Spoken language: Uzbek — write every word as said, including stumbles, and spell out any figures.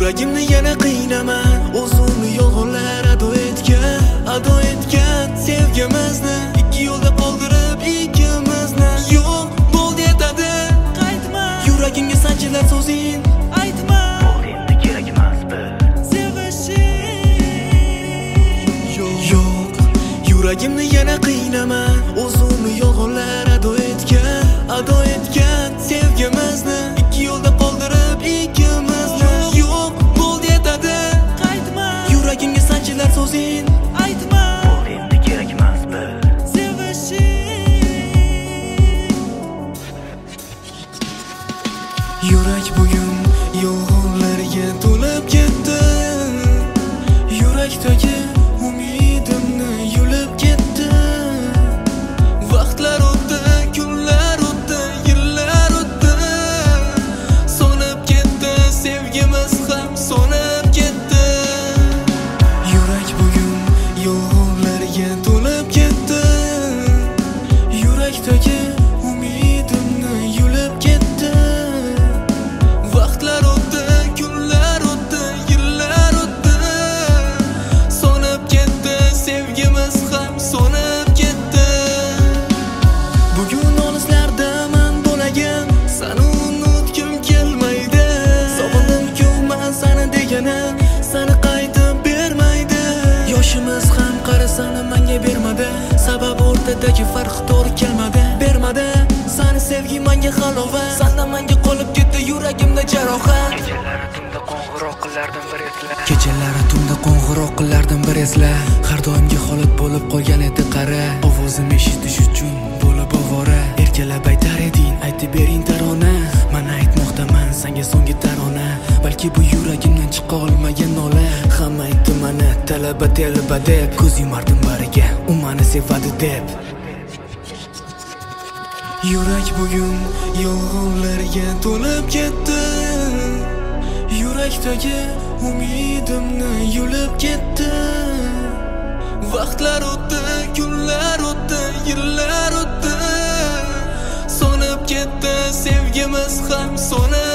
Yuragimni yana qiynaman, o'zimni yolg'onlar ado etgan, ado etgan sevgimizni ikki yo'lda qoldirib ikkimizni. Yo'q, bo'ldi yetadi, qaytma. Yuragimga sanchilar so'zing, aytma. Bo'ldi endi kerak emas biz sevishing. Yo'q, yuragimni yana qiynaman, o'zimni yolg'onlar ado etgan, ado etgan sevgimizni ikki yo'lda qoldirib ikkimizni. Yo'q, bo'ldi yetadi, qaytma. Yuragimga sanchilar so'zing, aytma. Bo'ldi endi kerak emas biz sevishing. Yurak bugun yolg'onlarga to'lib ketdi. Yurakdagi umidimni yulib ketdi. Vaqtlar o'tdi, kunlar o'tdi, yillar o'tdi. So'nib ketdi, sevgimiz ham so'nib ketdi. Yurak bugun yolg'onlarga to'lib ketdi. Yurakdagi umidimni yulib ketdi. Vaqtlar o'tdi, kunlar o'tdi, yillar o'tdi. So'nib ketdi, sevgimiz ham so'nib ketdi. Bugun olislardaman bo'lagim, seni unutgim kelmaydi. Sog'indim-ku men seni deganim, seni qaytib bermaydi. Yoshimiz ham qarasani menga bermadi, sabab o'rtadagi farq to'g'ri kelmadi. Bermadi seni sevgim menga halovat, sendan menga qolib ketdi yuragimda jarohat. Kechalari tunda qo'ng'iroq qilardim bir esla. Kechalari tunda qo'ng'iroq qilardim bir esla. Har doimgi holat bo'lib qolgan edi qara. Ovozim eshitish uchun bo'lib ovora. Erkalab aytar eding, aytib bering tarona. Mana aytmoqdaman senga so'nggi tarona. Balki bu yuragimdan chiqa olmagan nola. Hamma aytdi mana talaba telba deb. Ko'z yumardim bariga, u meni sevadi deb. Yurak bugun yolg'onlarga to'lib ketdi. Yurakdagi umidimni yulib ketdi. Vaqtlar o'tdi, kunlar o'tdi, yillar o'tdi. So'nib ketdi, sevgimiz ham so'nib